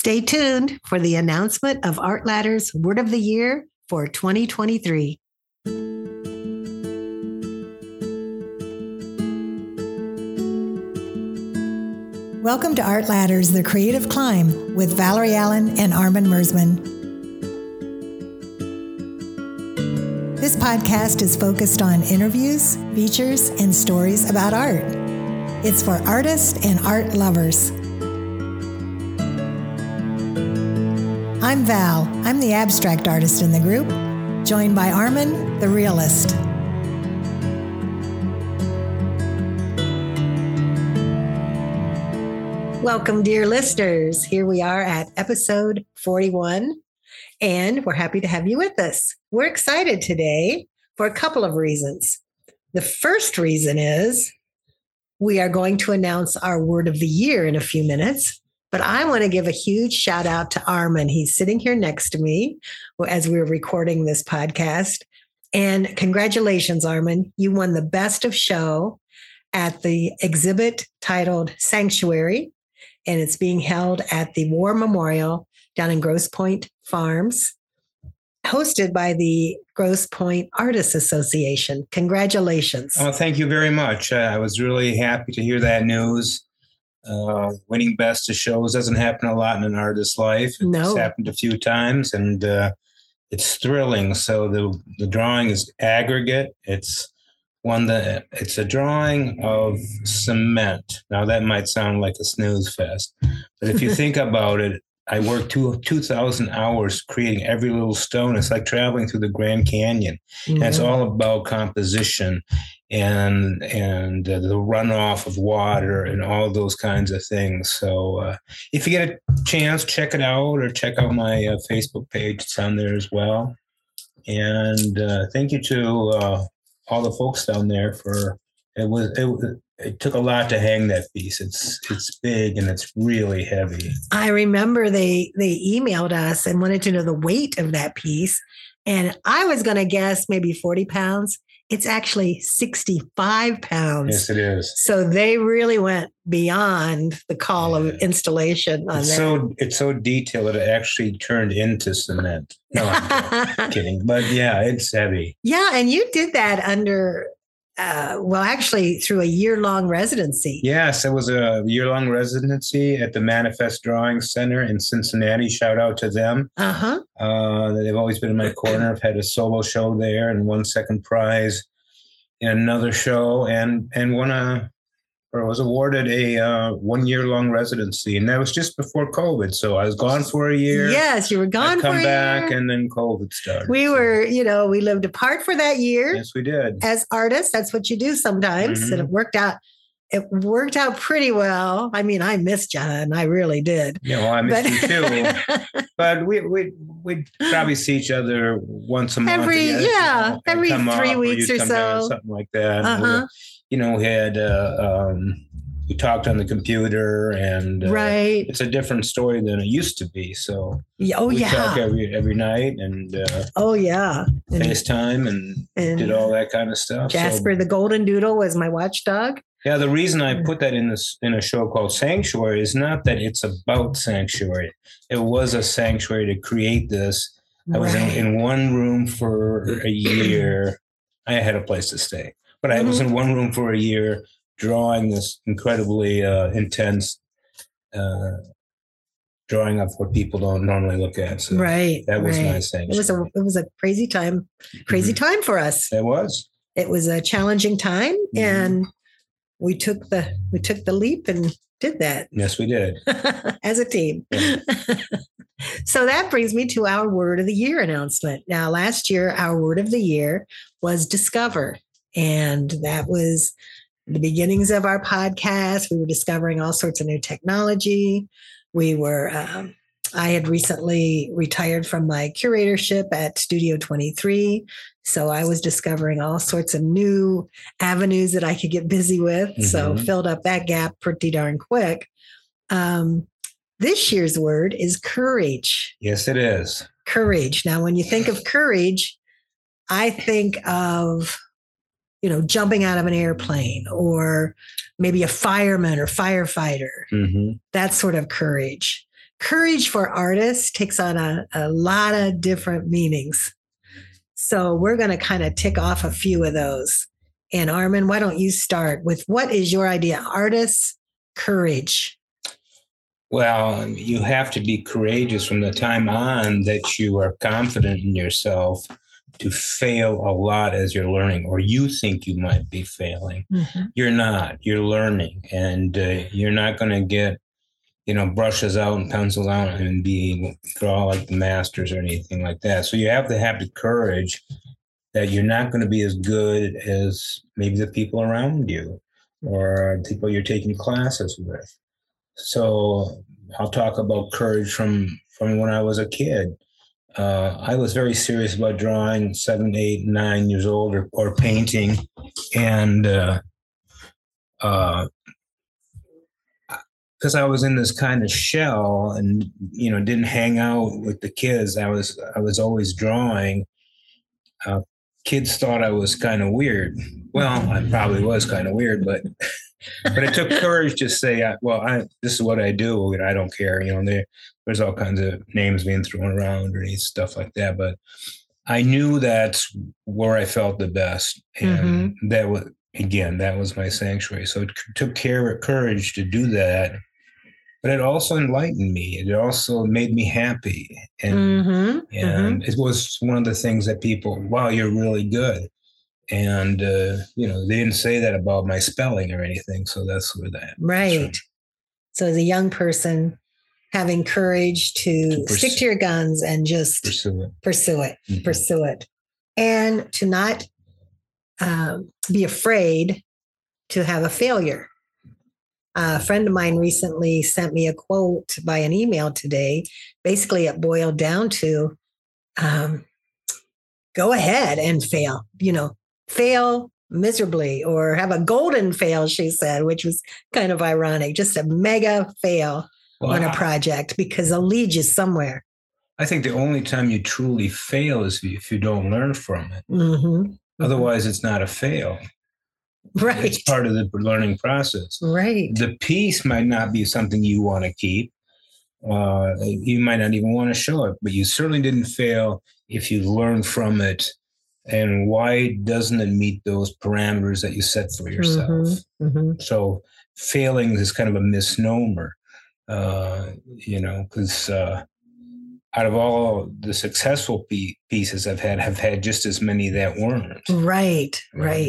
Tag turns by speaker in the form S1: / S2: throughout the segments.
S1: Stay tuned for the announcement of Art Ladder's Word of the Year for 2023. Welcome to Art Ladder's The Creative Climb with Valerie Allen and Armin Mersman. This podcast is focused on interviews, features, and stories about art. It's for artists and art lovers. I'm Val. I'm the abstract artist in the group, joined by Armin, the realist. Welcome, dear listeners. Here we are at episode 41, and we're happy to have you with us. We're excited today for a couple of reasons. The first reason is we are going to announce our word of the year in a few minutes, but I want to give a huge shout out to Armin. He's sitting here next to me as we're recording this podcast. And congratulations, Armin. You won the Best of Show at the exhibit titled Sanctuary, and it's being held at the War Memorial down in Grosse Pointe Farms, hosted by the Grosse Pointe Artists Association. Congratulations.
S2: Oh, thank you very much. I was really happy to hear that news. Winning Best of Shows doesn't happen a lot in an artist's life.
S1: No.
S2: It's happened a few times, and it's thrilling. So the drawing is aggregate. It's a drawing of cement. Now that might sound like a snooze fest, but if you think about it, I worked 2,000 hours creating every little stone. It's like traveling through the Grand Canyon. Mm-hmm. And it's all about composition and the runoff of water and all those kinds of things. So if you get a chance, check it out or check out my Facebook page. It's on there as well. And thank you to all the folks down there for it took a lot to hang that piece. It's big and it's really heavy. I remember they emailed us and wanted to know the weight of that piece. And I was going to guess maybe 40 pounds. It's actually 65 pounds. Yes, it is.
S1: So they really went beyond the call of installation on that.
S2: It's so detailed it actually turned into cement. No, I'm kidding. But yeah, it's heavy.
S1: Yeah, and you did that under... actually through a year-long residency.
S2: Yes, it was a year-long residency at the Manifest Drawing Center in Cincinnati. Shout out to them.
S1: Uh-huh.
S2: They've always been in my corner. I've had a solo show there and won second prize in another show and was awarded a 1 year-long residency. And that was just before COVID. So I was gone for a year.
S1: Yes, you were gone for a year.
S2: Come back and then COVID started.
S1: We lived apart for that year.
S2: Yes, we did.
S1: As artists, that's what you do sometimes. Mm-hmm. And it worked out pretty well. I mean, I missed John. I really did.
S2: Yeah, well, I missed you too. But we'd probably see each other once a month.
S1: Every 3 weeks or so.
S2: Something like that.
S1: Uh-huh.
S2: We had we talked on the computer, and
S1: right.
S2: It's a different story than it used to be. So we talk every night, and FaceTime and did all that kind of stuff.
S1: Jasper the Golden Doodle was my watchdog.
S2: Yeah, the reason I put that in a show called Sanctuary is not that it's about sanctuary. It was a sanctuary to create this. I was in one room for a year. I had a place to stay. But I was in one room for a year drawing this incredibly intense drawing of what people don't normally look at. So that was my sanctuary.
S1: It was a crazy time time for us.
S2: It was.
S1: It was a challenging time, and we took the leap and did that.
S2: Yes, we did.
S1: As a team. Yeah. So that brings me to our Word of the Year announcement. Now, last year, our Word of the Year was discover. And that was the beginnings of our podcast. We were discovering all sorts of new technology. I had recently retired from my curatorship at Studio 23. So I was discovering all sorts of new avenues that I could get busy with. Mm-hmm. So filled up that gap pretty darn quick. This year's word is courage.
S2: Yes, it is.
S1: Courage. Now, when you think of courage, I think of jumping out of an airplane, or maybe a fireman or firefighter, that sort of courage. Courage for artists takes on a lot of different meanings. So we're going to kind of tick off a few of those. And Armin, why don't you start with what is your idea? Artists, courage.
S2: Well, you have to be courageous from the time on that you are confident in yourself to fail a lot as you're learning, or you think you might be failing. Mm-hmm. You're not. You're learning, and you're not going to get, brushes out and pencils out and draw like the masters or anything like that. So you have to have the courage that you're not going to be as good as maybe the people around you or people you're taking classes with. So I'll talk about courage from when I was a kid. I was very serious about drawing 7, 8, 9 years old or painting. And because I was in this kind of shell and, didn't hang out with the kids, I was always drawing. Kids thought I was kind of weird. Well, I probably was kind of weird, but it took courage to say, this is what I do, and I don't care. There's all kinds of names being thrown around or stuff like that. But I knew that's where I felt the best. And that was my sanctuary. So it took courage to do that. But it also enlightened me. It also made me happy. And it was one of the things that people, wow, you're really good. And, they didn't say that about my spelling or anything. So that's where that.
S1: Right. So as a young person, having courage to stick to your guns and just pursue it, and to not be afraid to have a failure. A friend of mine recently sent me a quote by an email today. Basically, it boiled down to go ahead and fail, fail miserably or have a golden fail, she said, which was kind of ironic, just a mega fail on a project because it'll lead you somewhere.
S2: I think the only time you truly fail is if you don't learn from it. Otherwise, it's not a fail.
S1: Right.
S2: It's part of the learning process.
S1: Right.
S2: The piece might not be something you want to keep. You might not even want to show it, but you certainly didn't fail if you learn from it. And why doesn't it meet those parameters that you set for yourself? So failing is kind of a misnomer, because out of all the successful pieces I've had just as many that weren't.
S1: Right.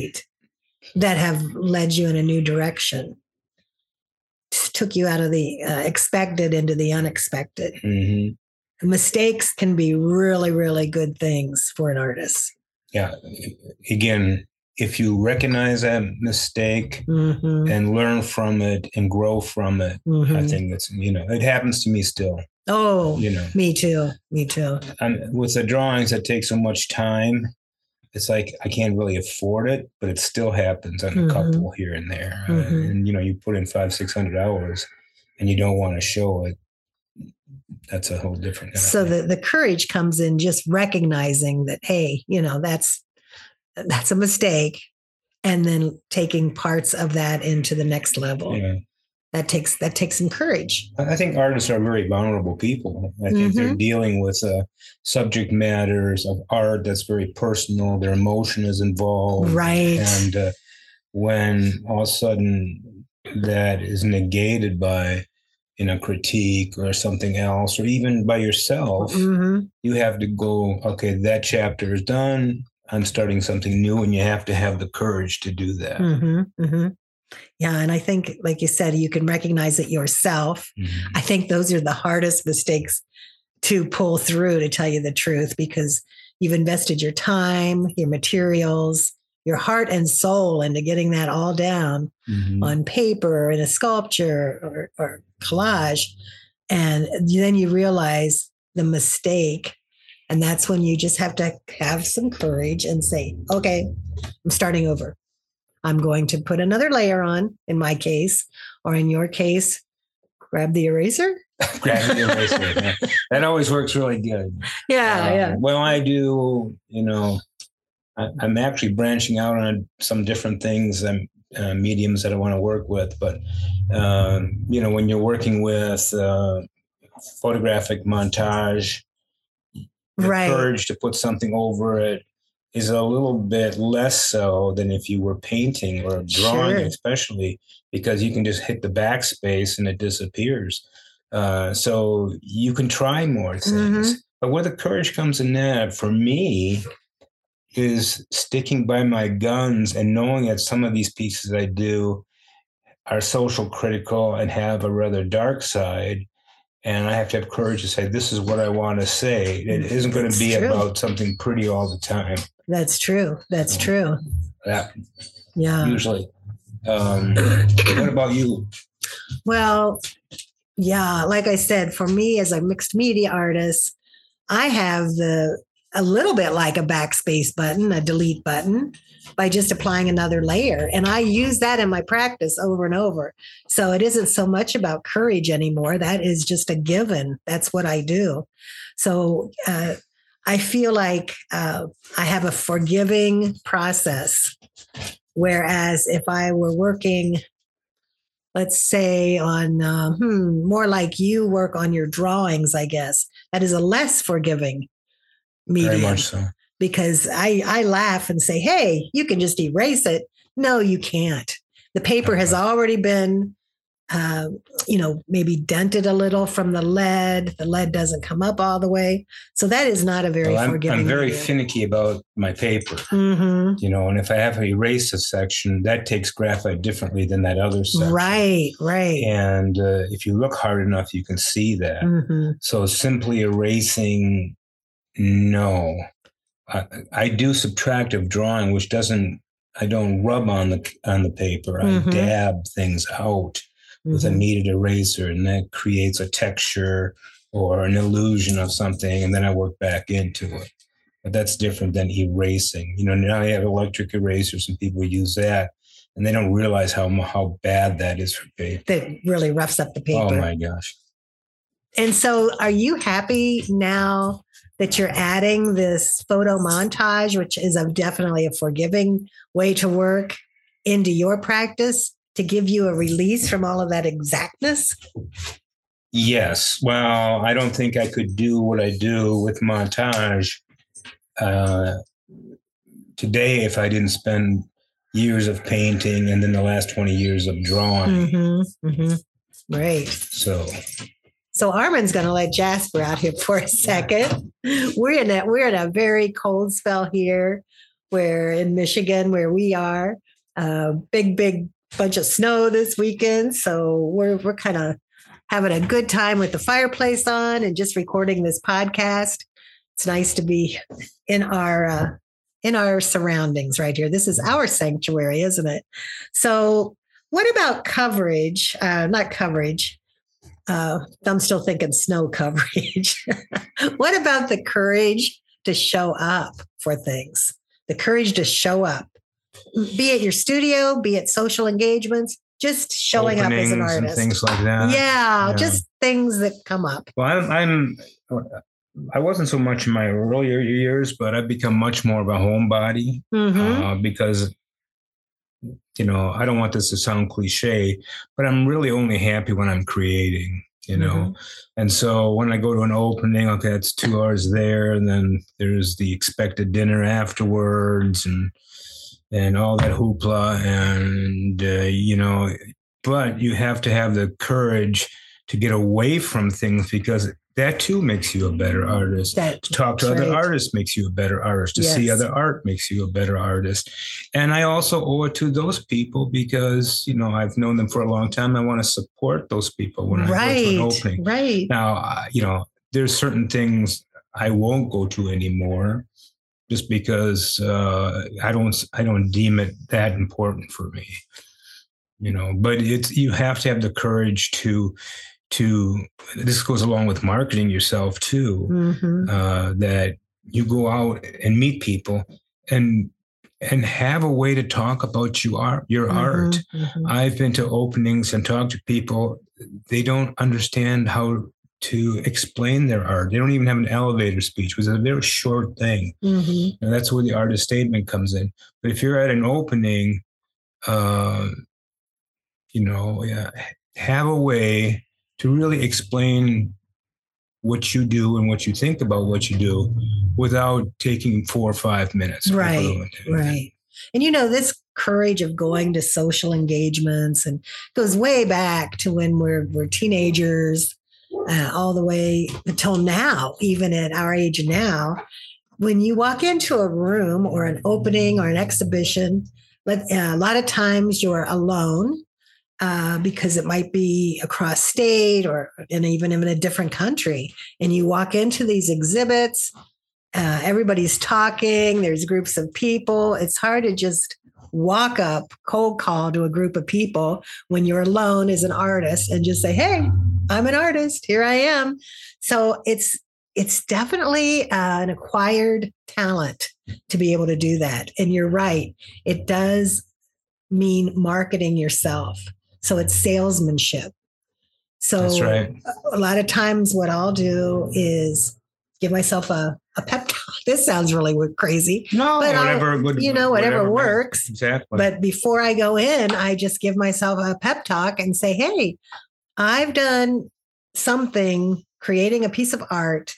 S1: That have led you in a new direction. Just took you out of the expected into the unexpected. Mistakes can be really, really good things for an artist.
S2: Yeah. Again, if you recognize that mistake and learn from it and grow from it, I think it's, it happens to me still.
S1: Oh, me too.
S2: And with the drawings that take so much time, it's like I can't really afford it, but it still happens on a couple here and there. And, you put in 500-600 hours and you don't want to show it. That's a whole different.
S1: So the courage comes in just recognizing that, hey, that's a mistake, and then taking parts of that into the next level. Yeah. That takes some courage.
S2: I think artists are very vulnerable people. I think they're dealing with subject matters of art that's very personal. Their emotion is involved.
S1: Right.
S2: And when all of a sudden that is negated by critique or something else, or even by yourself, you have to go, okay, that chapter is done. I'm starting something new, and you have to have the courage to do that.
S1: Yeah. And I think, like you said, you can recognize it yourself. I think those are the hardest mistakes to pull through, to tell you the truth, because you've invested your time, your materials, your heart and soul into getting that all down on paper in a sculpture or collage. And then you realize the mistake. And that's when you just have to have some courage and say, okay, I'm starting over. I'm going to put another layer on, in my case, or in your case, grab the eraser.
S2: Grab the eraser. Yeah. That always works really good.
S1: Yeah.
S2: Well, I do, I'm actually branching out on some different things and mediums that I want to work with. But, when you're working with photographic montage, the
S1: Right.
S2: courage to put something over it is a little bit less so than if you were painting or drawing,
S1: Sure.
S2: especially because you can just hit the backspace and it disappears. So you can try more things.
S1: Mhm.
S2: But where the courage comes in that, for me, is sticking by my guns and knowing that some of these pieces I do are social critical and have a rather dark side. And I have to have courage to say, this is what I want to say. It isn't going to
S1: That's
S2: be
S1: true.
S2: about something pretty all the time.
S1: That's true. That's
S2: So,
S1: true.
S2: that
S1: Yeah.
S2: usually. What about you?
S1: Well, yeah, like I said, for me as a mixed media artist, I have a little bit like a backspace button, a delete button, by just applying another layer. And I use that in my practice over and over. So it isn't so much about courage anymore. That is just a given. That's what I do. So I feel like I have a forgiving process. Whereas if I were working, let's say on more like you work on your drawings, I guess that is a less forgiving medium.
S2: Very much so.
S1: Because I laugh and say, hey, you can just erase it. No, you can't. The paper has already been, maybe dented a little from the lead. The lead doesn't come up all the way. So that is not a very forgiving
S2: I'm very
S1: medium.
S2: finicky about my paper,
S1: Mm-hmm.
S2: and if I have to erase a section, that takes graphite differently than that other section.
S1: Right.
S2: And if you look hard enough, you can see that.
S1: Mm-hmm.
S2: So simply erasing, no. I do subtractive drawing, which I don't rub on the paper.
S1: Mm-hmm.
S2: I dab things out with a kneaded eraser, and that creates a texture or an illusion of something, and then I work back into it. But that's different than erasing. Now you have electric erasers, and people use that, and they don't realize how bad that is for paper.
S1: That really roughs up the paper.
S2: Oh my gosh.
S1: And so are you happy now that you're adding this photo montage, which is definitely a forgiving way to work, into your practice to give you a release from all of that exactness?
S2: Yes. Well, I don't think I could do what I do with montage today if I didn't spend years of painting and then the last 20 years of drawing.
S1: Mm-hmm. Mm-hmm. Right. So Armin's going to let Jasper out here for a second. We're in a very cold spell here. We're in Michigan, where we are. Big bunch of snow this weekend. So we're kind of having a good time with the fireplace on and just recording this podcast. It's nice to be in our surroundings right here. This is our sanctuary, isn't it? So what about coverage? Not coverage. I'm still thinking snow coverage. What about the courage to show up for things? The courage to show up, be it your studio, be it social engagements, just showing up as an artist.
S2: And things like that.
S1: Yeah, just things that come up.
S2: Well, I wasn't so much in my earlier years, but I've become much more of a homebody because I don't want this to sound cliche, but I'm really only happy when I'm creating, And so when I go to an opening, okay, it's 2 hours there, and then there's the expected dinner afterwards and all that hoopla. And, but you have to have the courage to get away from things, because that too makes you a better artist. To talk to other artists makes you a better artist. To see other art makes you a better artist. And I also owe it to those people because, I've known them for a long time. I want to support those people when I go to an opening.
S1: Right.
S2: Now, there's certain things I won't go to anymore just because I don't deem it that important for me. But you have to have the courage to this goes along with marketing yourself too, that you go out and meet people and have a way to talk about your art. I've been to openings and talked to people. They don't understand how to explain their art. They don't even have an elevator speech, which is a very short thing. And that's where the artist statement comes in. But if you're at an opening, have a way to really explain what you do and what you think about what you do without taking 4 or 5 minutes.
S1: Right. And this courage of going to social engagements and goes way back to when we're teenagers, all the way until now, even at our age now. When you walk into a room or an opening or an exhibition, a lot of times you're alone because it might be across state and even in a different country. And you walk into these exhibits, everybody's talking, there's groups of people. It's hard to just walk up, cold call to a group of people when you're alone as an artist and just say, hey, I'm an artist. Here I am. So it's definitely an acquired talent to be able to do that. And you're right. It does mean marketing yourself. So it's salesmanship. So
S2: that's right.
S1: A lot of times what I'll do is give myself a pep talk. This sounds really crazy.
S2: No,
S1: but
S2: whatever
S1: works.
S2: Exactly.
S1: But before I go in, I just give myself a pep talk and say, hey, I've done something, creating a piece of art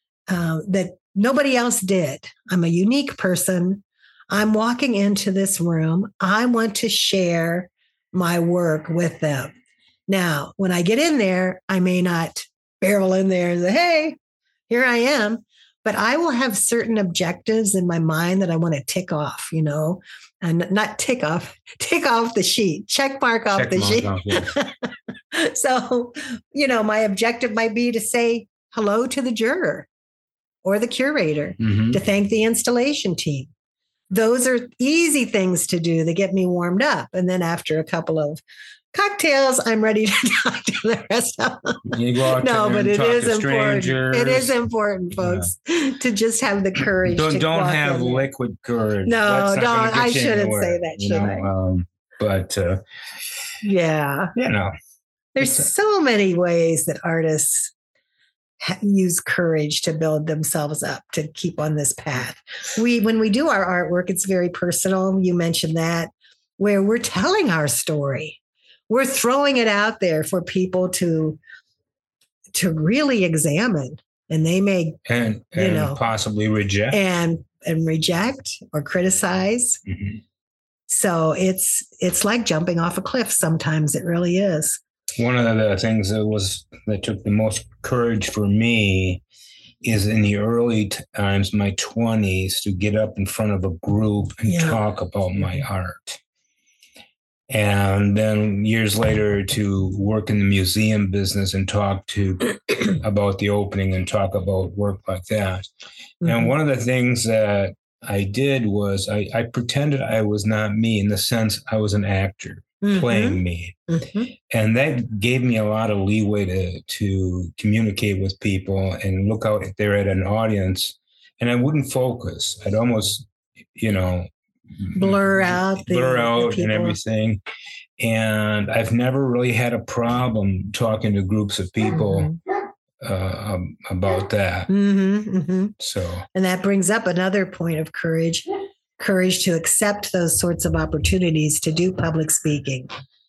S1: that nobody else did. I'm a unique person. I'm walking into this room. I want to share my work with them. Now, when I get in there, I may not barrel in there and say, hey, here I am. But I will have certain objectives in my mind that I want to tick off, and not tick off the sheet, check mark off the sheet. Yeah. So, my objective might be to say hello to the juror or the curator, to thank the installation team. Those are easy things to do that get me warmed up. And then after a couple of cocktails, I'm ready to talk to the rest of them.
S2: You go out
S1: but it is important.
S2: Strangers.
S1: It is important, folks, to just have the courage.
S2: Don't have liquid courage.
S1: No, don't. I shouldn't say that, should I?
S2: But
S1: yeah, there's so many ways that artists use courage to build themselves up to keep on this path. When we do our artwork, it's very personal. You mentioned that, where we're telling our story. We're throwing it out there for people to really examine, and they may
S2: and possibly reject
S1: and reject or criticize. Mm-hmm. So it's like jumping off a cliff. Sometimes it really is.
S2: One of the things that took the most courage for me is in the early times, my 20s, to get up in front of a group and talk about my art. And then years later to work in the museum business and talk about the opening and talk about work like that. Mm-hmm. And one of the things that I did was I pretended I was not me, in the sense I was an actor playing me. Mm-hmm. And that gave me a lot of leeway to communicate with people and look out if they're at an audience. And I wouldn't focus. I'd almost,
S1: blur out the
S2: and everything. And I've never really had a problem talking to groups of people about that. Mm-hmm, mm-hmm. So,
S1: and that brings up another point of courage to accept those sorts of opportunities to do public speaking.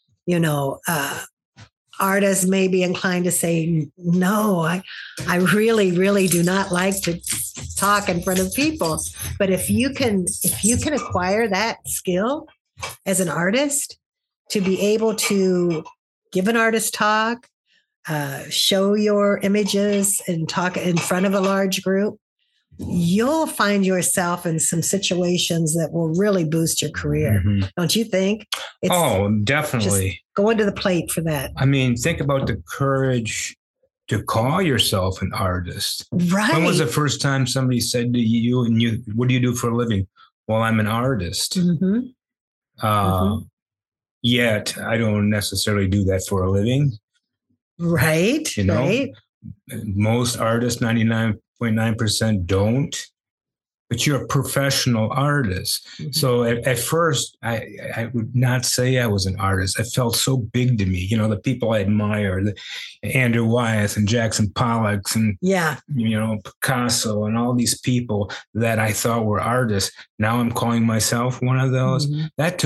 S1: Artists may be inclined to say, no, I really, really do not like to talk in front of people. But if you can acquire that skill as an artist, to be able to give an artist talk, show your images and talk in front of a large group, you'll find yourself in some situations that will really boost your career. Mm-hmm. Don't you think?
S2: Definitely.
S1: Going to the plate for that.
S2: I mean, think about the courage to call yourself an artist.
S1: Right.
S2: When was the first time somebody said to you, what do you do for a living? Well, I'm an artist. Mm-hmm. Yet I don't necessarily do that for a living.
S1: Right. Right.
S2: Most artists, 99.9% don't, but you're a professional artist. Mm-hmm. So at first, I would not say I was an artist. It felt so big to me. The people I admire, Andrew Wyeth and Jackson Pollock and Picasso and all these people that I thought were artists. Now I'm calling myself one of those. Mm-hmm. That took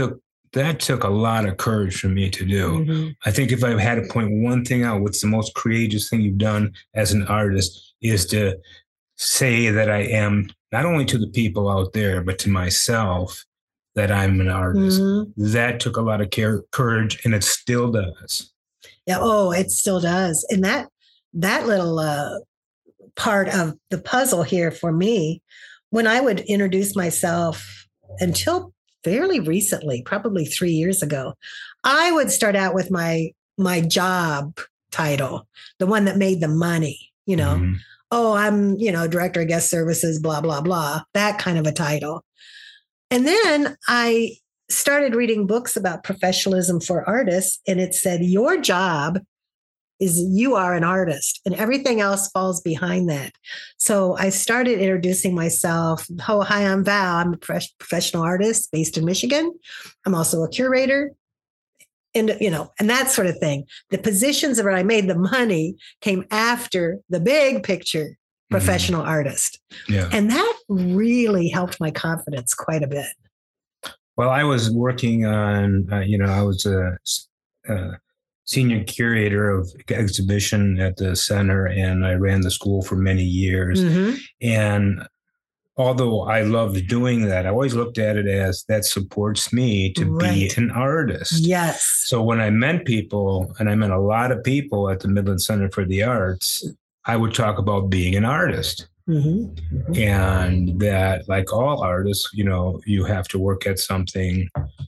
S2: that took a lot of courage for me to do.
S1: Mm-hmm.
S2: I think if I had to point one thing out, what's the most courageous thing you've done as an artist is to say that I am, not only to the people out there, but to myself, that I'm an artist.
S1: Mm-hmm.
S2: That took a lot of courage, and it still does.
S1: Yeah. Oh, it still does. And that little part of the puzzle here for me, when I would introduce myself until fairly recently, probably 3 years ago, I would start out with my job title, the one that made the money,
S2: Mm-hmm.
S1: Oh, I'm, director of guest services, blah, blah, blah, that kind of a title. And then I started reading books about professionalism for artists, and it said, your job is you are an artist and everything else falls behind that. So I started introducing myself. Oh, hi, I'm Val. I'm a professional artist based in Michigan. I'm also a curator. And, and that sort of thing. The positions where I made the money came after the big picture professional artist.
S2: Yeah.
S1: And that really helped my confidence quite a bit.
S2: Well, I was working on, I was a senior curator of exhibition at the center, and I ran the school for many years.
S1: Mm-hmm.
S2: And although I loved doing that, I always looked at it as that supports me to be an artist.
S1: Yes.
S2: So when I met people, and I met a lot of people at the Midland Center for the Arts, I would talk about being an artist.
S1: Mm-hmm.
S2: And that, like all artists, you have to work at something,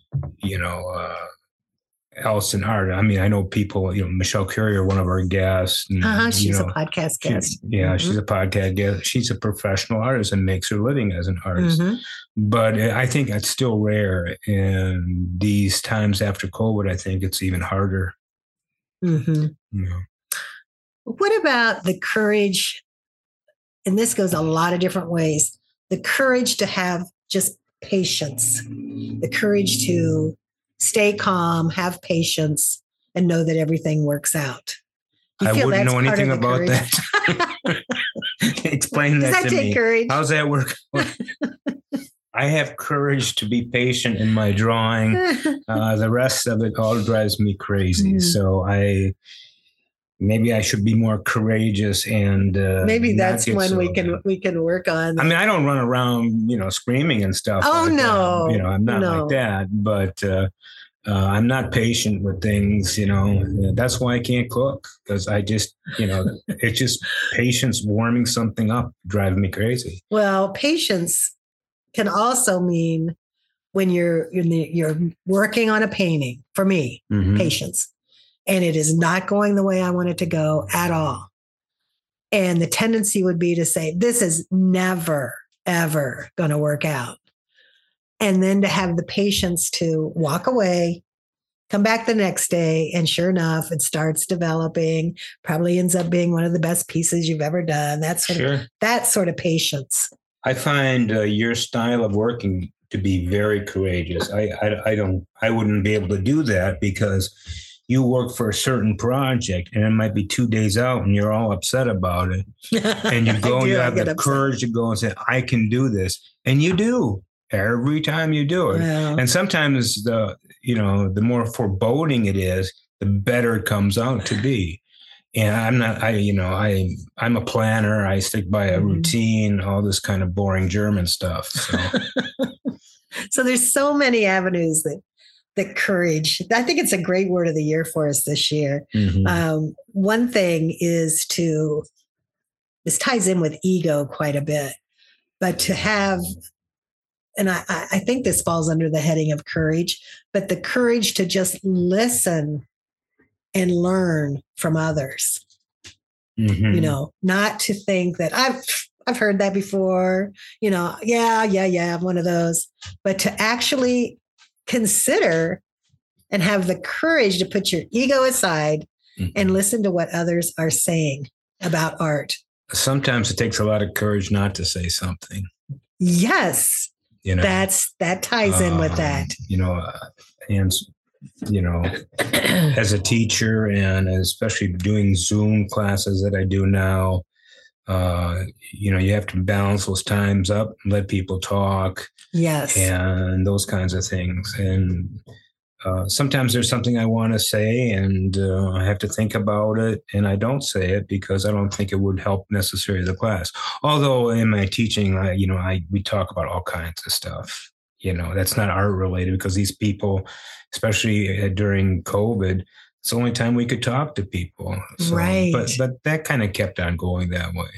S2: else in art. I mean, I know people, Michelle Currier, one of our guests. And,
S1: she's a podcast guest.
S2: She's a podcast guest. She's a professional artist and makes her living as an artist.
S1: Mm-hmm.
S2: But I think it's still rare. And these times after COVID, I think it's even harder.
S1: Mm-hmm. What about the courage? And this goes a lot of different ways. The courage to have just patience, the courage to stay calm, have patience, and know that everything works out.
S2: I wouldn't know anything about that. Explain that to me.
S1: Take courage?
S2: How's that work? I have courage to be patient in my drawing. The rest of it all drives me crazy. So maybe I should be more courageous, and
S1: maybe that's one we can work on.
S2: I mean, I don't run around, screaming and stuff.
S1: Oh, like no.
S2: That. I'm not like that, but I'm not patient with things, That's why I can't cook, because I just, it's just patience warming something up driving me crazy.
S1: Well, patience can also mean when you're working on a painting, for me, patience. And it is not going the way I want it to go at all. And the tendency would be to say, this is never, ever going to work out. And then to have the patience to walk away, come back the next day, and sure enough, it starts developing, probably ends up being one of the best pieces you've ever done. That sort of patience.
S2: I find your style of working to be very courageous. I wouldn't be able to do that, because you work for a certain project and it might be 2 days out and you're all upset about it. And you go and you have the courage to go and say, I can do this. And you do every time you do it.
S1: Yeah.
S2: And sometimes the more foreboding it is, the better it comes out to be. And I'm a planner. I stick by a routine, all this kind of boring German stuff. So,
S1: so there's so many avenues that courage. I think it's a great word of the year for us this year. One thing is this ties in with ego quite a bit, but to have, and I think this falls under the heading of courage, but the courage to just listen and learn from others. Not to think that I've heard that before, I'm one of those, but to actually consider and have the courage to put your ego aside and listen to what others are saying about art.
S2: Sometimes it takes a lot of courage not to say something.
S1: Yes. That ties in with that. As a teacher, and especially doing Zoom classes that I do now, you have to balance those times up and let people talk. Yes.
S2: And those kinds of things. And Sometimes there's something I want to say and I have to think about it, and I don't say it because I don't think it would help necessarily the class. Although in my teaching, we talk about all kinds of stuff. That's not art related because these people, especially during COVID, it's the only time we could talk to people. So,
S1: right.
S2: But that kind of kept on going that way.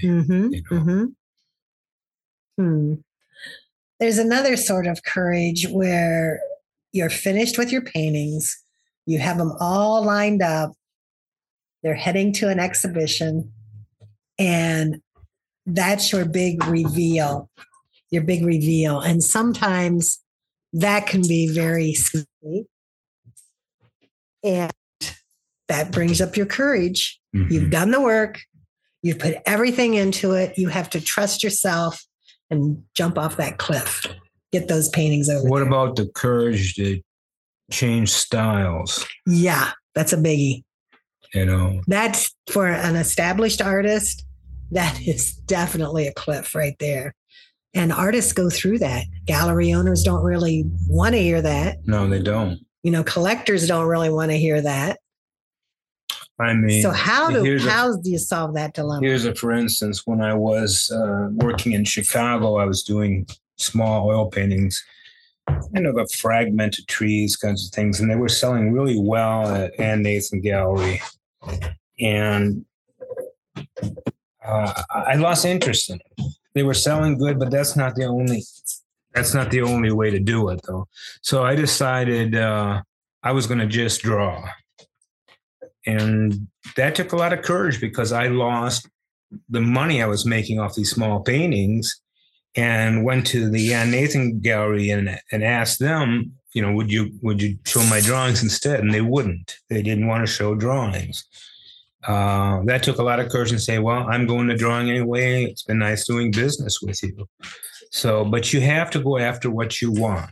S1: There's another sort of courage where you're finished with your paintings. You have them all lined up. They're heading to an exhibition. And that's your big reveal. And sometimes that can be very sweet. And that brings up your courage. Mm-hmm. You've done the work. You've put everything into it. You have to trust yourself and jump off that cliff. Get those paintings over.
S2: What about the courage to change styles?
S1: Yeah, that's a biggie. That's for an established artist. That is definitely a cliff right there. And artists go through that. Gallery owners don't really want to hear that.
S2: No, they don't.
S1: Collectors don't really want to hear that.
S2: I mean,
S1: so how do you solve that dilemma?
S2: For instance, when I was working in Chicago, I was doing small oil paintings, kind of a fragmented trees kinds of things, and they were selling really well at Ann Nathan Gallery. And I lost interest in it. They were selling good, but that's not the only way to do it, though. So I decided I was going to just draw. And that took a lot of courage because I lost the money I was making off these small paintings and went to the Ann Nathan Gallery and asked them, would you show my drawings instead? And they wouldn't. They didn't want to show drawings. That took a lot of courage and say, well, I'm going to drawing anyway. It's been nice doing business with you. So, but you have to go after what you want.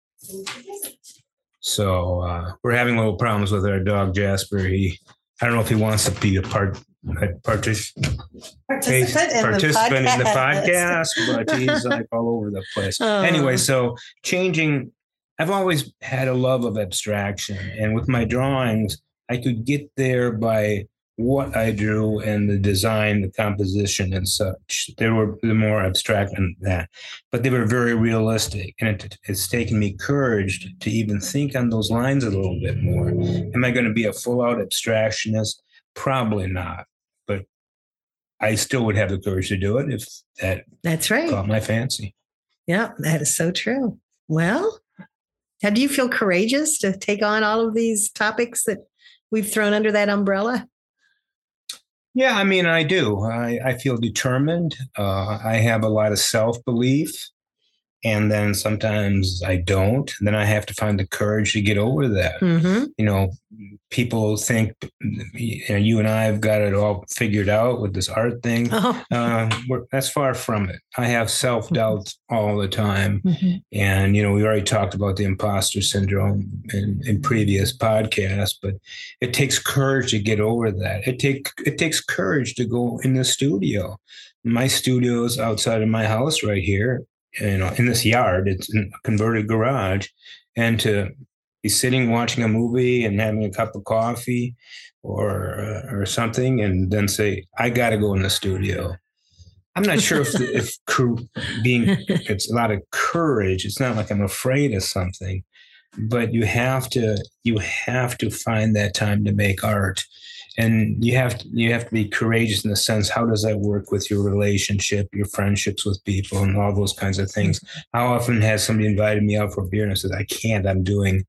S2: So we're having little problems with our dog, Jasper. I don't know if he wants to be a participant in the podcast, but he's like all over the place. Anyway, so changing, I've always had a love of abstraction. And with my drawings, I could get there by what I drew and the design, the composition and such. They were more abstract than that, but they were very realistic. And it's taken me courage to even think on those lines a little bit more. Am I going to be a full-out abstractionist? Probably not, but I still would have the courage to do it if
S1: that's right.
S2: Caught my fancy.
S1: Yeah, that is so true. Well, how do you feel courageous to take on all of these topics that we've thrown under that umbrella?
S2: Yeah, I mean, I do. I feel determined. I have a lot of self-belief. And then sometimes I don't. And then I have to find the courage to get over that. Mm-hmm. People think you and I have got it all figured out with this art thing. That's far from it. I have self-doubt all the time. Mm-hmm. And, we already talked about the imposter syndrome in previous podcasts, but it takes courage to get over that. It takes courage to go in the studio. My studio is outside of my house right here. In this yard, it's a converted garage, and to be sitting watching a movie and having a cup of coffee or something, and then say, I got to go in the studio. I'm not sure it's a lot of courage. It's not like I'm afraid of something, but you have to find that time to make art. And you have to be courageous in the sense, how does that work with your relationship, your friendships with people, and all those kinds of things? How often has somebody invited me out for a beer and I said, I can't, I'm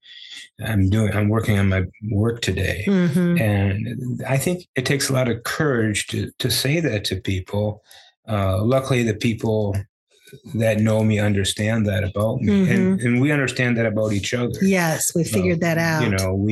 S2: working on my work today. Mm-hmm. And I think it takes a lot of courage to say that to people. Luckily, the people that know me understand that about me. Mm-hmm. And we understand that about each other.
S1: Yes, we figured that out.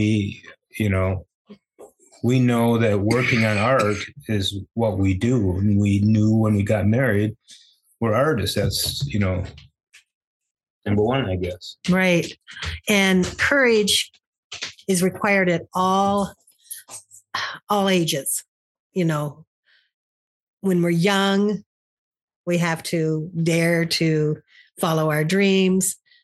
S2: We know that working on art is what we do. And we knew when we got married, we're artists. That's, number one, I guess.
S1: Right. And courage is required at all ages. When we're young, we have to dare to follow our dreams.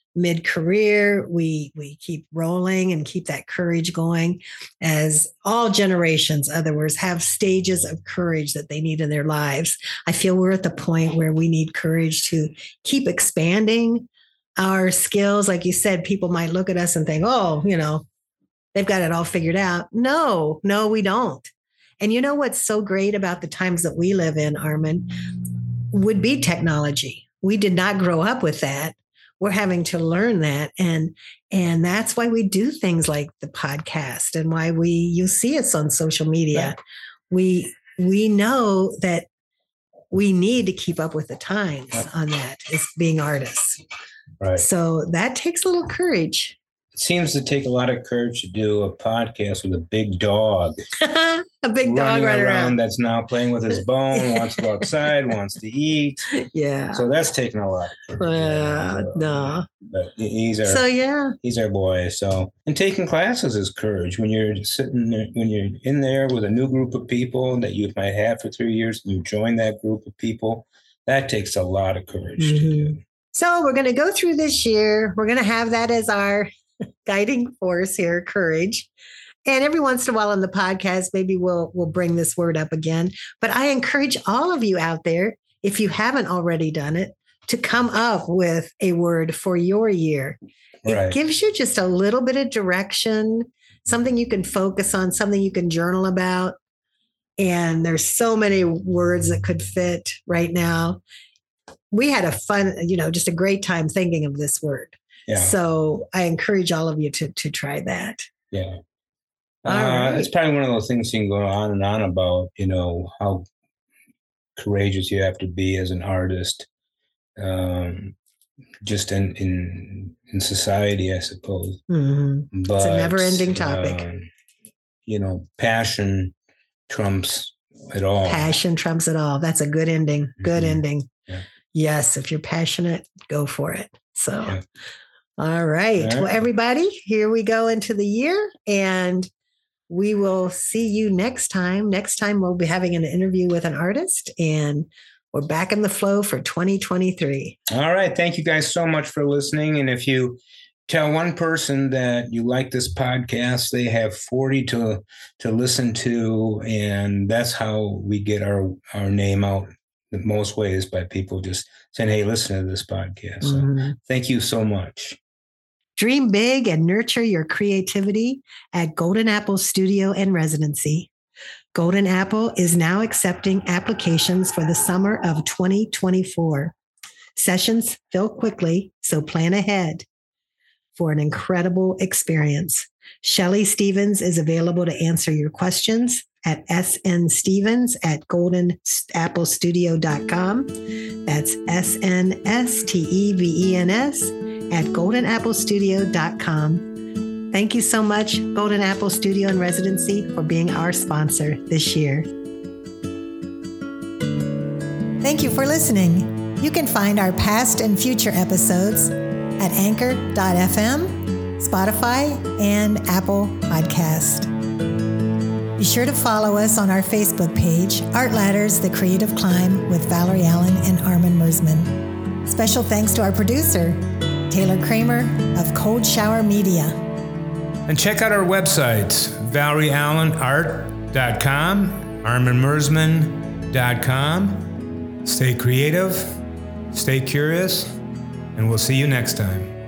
S1: mid-career, we keep rolling and keep that courage going, as all generations, other words, have stages of courage that they need in their lives. I feel we're at the point where we need courage to keep expanding our skills. Like you said, people might look at us and think, oh, they've got it all figured out. No, we don't. And you know what's so great about the times that we live in, Armin, would be technology. We did not grow up with that. We're having to learn that. And that's why we do things like the podcast and why you see us on social media. Yeah. We know that we need to keep up with the times on that as being artists.
S2: Right.
S1: So that takes a little courage.
S2: It seems to take a lot of courage to do a podcast with a big dog.
S1: A big dog running around
S2: that's now playing with his bone, wants to go outside, wants to eat.
S1: Yeah.
S2: So that's taking a lot of courage.
S1: No.
S2: But he's our boy. So, and taking classes is courage. When you're sitting there, when you're in there with a new group of people that you might have for 3 years, and you join that group of people, that takes a lot of courage to do.
S1: So we're going to go through this year. We're going to have that as our guiding force here, courage. And every once in a while on the podcast, maybe we'll bring this word up again. But I encourage all of you out there, if you haven't already done it, to come up with a word for your year. It gives you just a little bit of direction, something you can focus on, something you can journal about. And there's so many words that could fit right now. We had a fun, just a great time thinking of this word. Yeah. So I encourage all of you to try that.
S2: Yeah. It's probably one of those things you can go on and on about, how courageous you have to be as an artist, just in society, I suppose.
S1: Mm-hmm. But, it's a never-ending topic.
S2: Passion trumps it all.
S1: Passion trumps it all. That's a good ending. Good ending. Yeah. Yes, if you're passionate, go for it. So, yeah. All right. Well, everybody, here we go into the year, and we will see you next time. Next time, we'll be having an interview with an artist, and we're back in the flow for 2023.
S2: All right. Thank you guys so much for listening. And if you tell one person that you like this podcast, they have 40 to listen to, and that's how we get our name out in most ways, by people just saying, hey, listen to this podcast. So thank you so much.
S1: Dream big and nurture your creativity at Golden Apple Studio and Residency. Golden Apple is now accepting applications for the summer of 2024. Sessions fill quickly, so plan ahead for an incredible experience. Shelly Stevens is available to answer your questions at snstevens@goldenapplestudio.com. That's SNSTEVENS at goldenapplestudio.com. Thank you so much, Golden Apple Studio and Residency, for being our sponsor this year. Thank you for listening. You can find our past and future episodes at anchor.fm, Spotify, and Apple Podcast. Be sure to follow us on our Facebook page, Art Ladders, The Creative Climb with Valerie Allen and Armin Mersman. Special thanks to our producer, Taylor Kramer of Cold Shower Media.
S2: And check out our websites, ValerieAllenArt.com, ArminMersman.com. Stay creative, stay curious, and we'll see you next time.